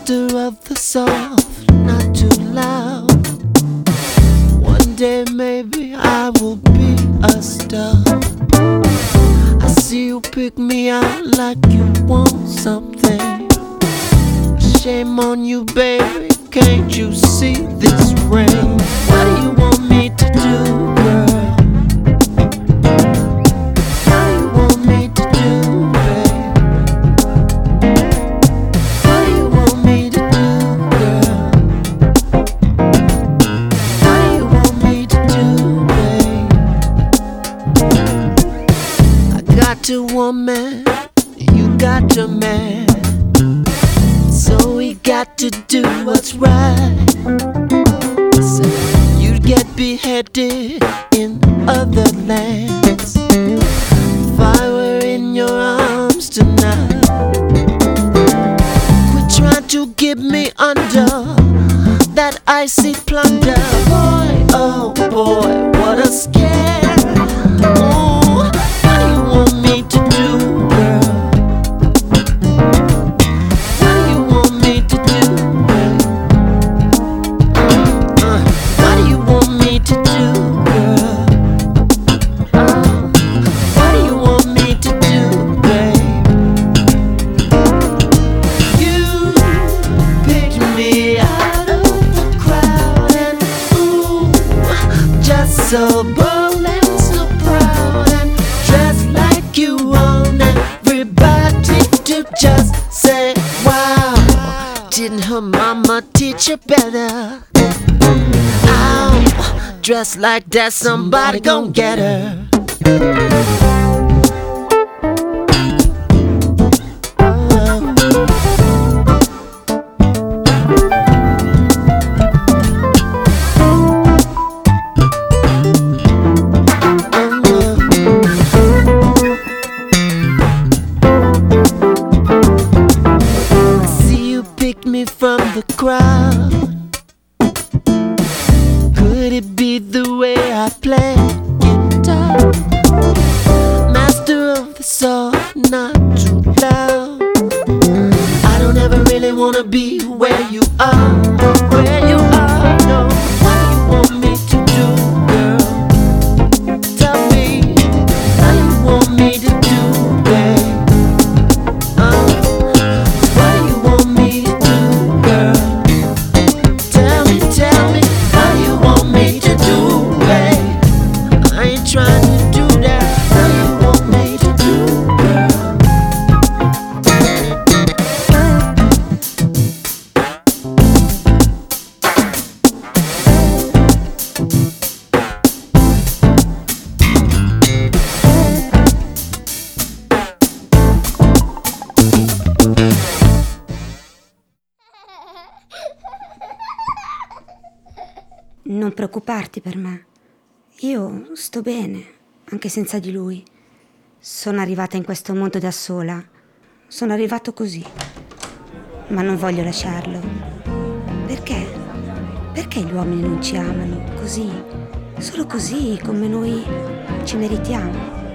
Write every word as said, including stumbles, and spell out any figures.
Master of the soft, not too loud. One day maybe I will be a star. I see you pick me out like you want something. Shame on you, baby, can't you see this ring? What do you want me to do, girl? What do you want me to do, babe? What do you want me to do, girl? What do you want me to do, babe? I got a woman, you got a man, so we got to do what's right. So you'd get beheaded in other lands if I were in your arms tonight. Quit trying to get me under that icy plunder. Boy, oh boy, what a scare. Ooh, what do you want me to do, girl? So bold and so proud and dressed like you want everybody to just say wow. Didn't her mama teach you better? Ow, dressed like that, somebody gon' get her. From the crowd, could it be the way I play guitar? Master of the soft, not too loud. I don't ever really wanna be where you are, where you are. No, what do you want me to do, girl? Tell me, how you want me to do, babe? Uh, what do you want me to do? Non preoccuparti per me. Io sto bene, anche senza di lui. Sono arrivata in questo mondo da sola. Sono arrivato così. Ma non voglio lasciarlo. Perché? Perché gli uomini non ci amano così? Solo così, come noi ci meritiamo.